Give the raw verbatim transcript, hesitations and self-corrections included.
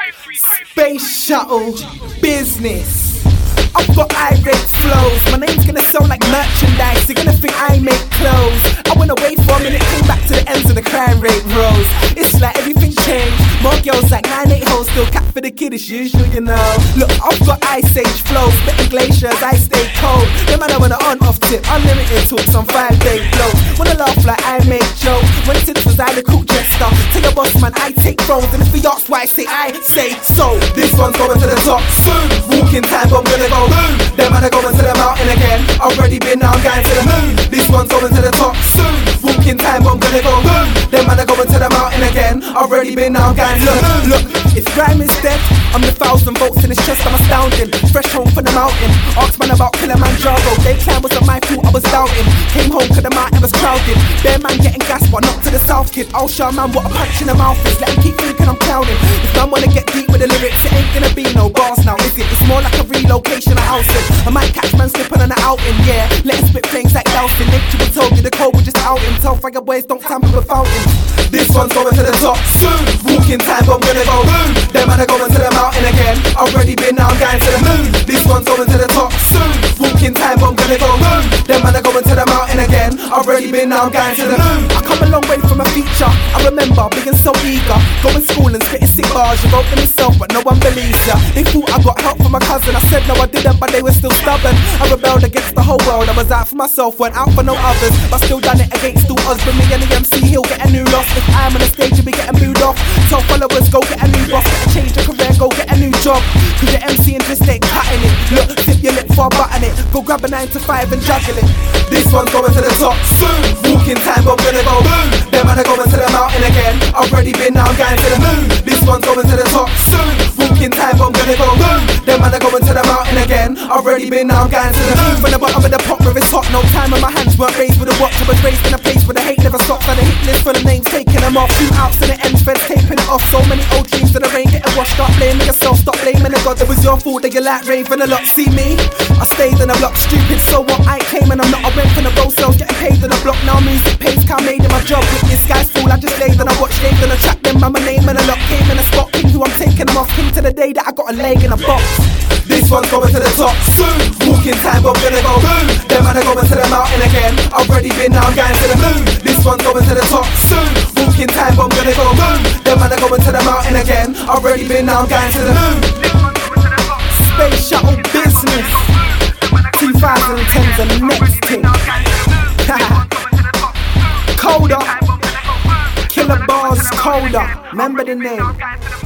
Space shuttle business. I've got irate flows. My name's gonna sound like merchandise. You're gonna think I make clothes. I went away for a minute, came back to the ends of the crime rate rose. It's like everything changed. More girls like nine eight hoes, still cat for the kid as usual, you know. Look, I've got ice age flows, spitting glaciers, I stay cold. Them man I wanna on off tip, unlimited talks on five day flows. Wanna laugh like I make jokes. When since was I the cool jester? Tell your boss man I take thrones, and if he asks why I say I say so. This one's going to the top soon. Walking time, but I'm gonna go boom. Them man are going to the mountain again. Already been now, I'm going to the moon. This one's going to the top soon. Walking time, but I'm gonna go boom. Them man are going to the mountain again. Already been now, I'm going to the moon. Look, if grime is dead, I'm the thousand volts in his chest, I'm astounding. Fresh home from the mountain. Asked man about Kilimanjaro. They climb wasn't my fault, I was doubting. Came home cause the mountain was crowded. Bare man getting gas, but not to the south, kid. I'll show a man what a punch in the mouth is. Let him keep thinking I'm clowning. If man wanna get deep with the lyrics, it ain't gonna be no bars now, is it? It's more like a relocation of housing. I might catch man slipping on the outing, yeah. Let him spit flames like dousing. Nature will told you the code will just out him. Tell faggot boys don't tamper with fountains. This one's going to the top soon. Walking time, but I'm gonna go boom. Them man are going to the mountain again. Already been now, I'm going to the moon. This one's going to the top soon. Walking time, but I'm gonna go boom. Them man are going to the mountain again. Already been now, I'm going to the moon. I come a long way from a feature. I remember being so eager, going school and spitting sick bars. You wrote them yourself, but no one believes ya. They thought I got help from my cousin. I said no, I didn't, but they were still stubborn. I rebelled against the whole world. I was out for myself, went out for no others, but still done it against all odds. But me and the M C, he'll get a new loss. If I'm on the stage, you'll be getting booed off. Tell followers, go get a new boss, get a change your career, go get a new job. Cause your M C and just ain't cutting it. Look, tip your lip for a button it. Go grab a nine to five and juggle it. This one's going to the top soon. Walking time, but I'm gonna go boom. Them man are going to the mountain again. Already been now, I'm going to the moon. This one's going to the top soon. Walking time, but I'm gonna go boom. Them man are going to the mountain again. Already been now, I'm going to the moon. From the bottom of the pot where it's hot. No time on my hands, weren't raised with a watch. I was raised in a place where the hate never stops. And the hit list full of names, taking them off. Shootouts to the ends, feds taping it off. So many old dreams to the rain getting washed. Stop blaming yourself, stop blaming the God. It was your fault that you like raving a lot. See me? I stayed in a block, stupid, so what? I ain't claiming I'm not. I went from the road sales, getting paid in a block. Now music pays, can't made in my job. With this guy's fool, I just laid and I watched Dave and I tracked them by my name and a lot. Came in a spot, king who I'm taking them off. King to the day that I got a leg in a box. This one's going to the top soon. Walking time, but I'm gonna go boom. Them man are going to the mountain again. Already been now, I'm going to the moon. This one's going to the top soon. Walking time, but I'm gonna go boom. Them man are going to the mountain again. Already been now, I'm going to the moon. Space shuttle business. twenty tens the next thing. Colder. Killer bars colder. Remember the name.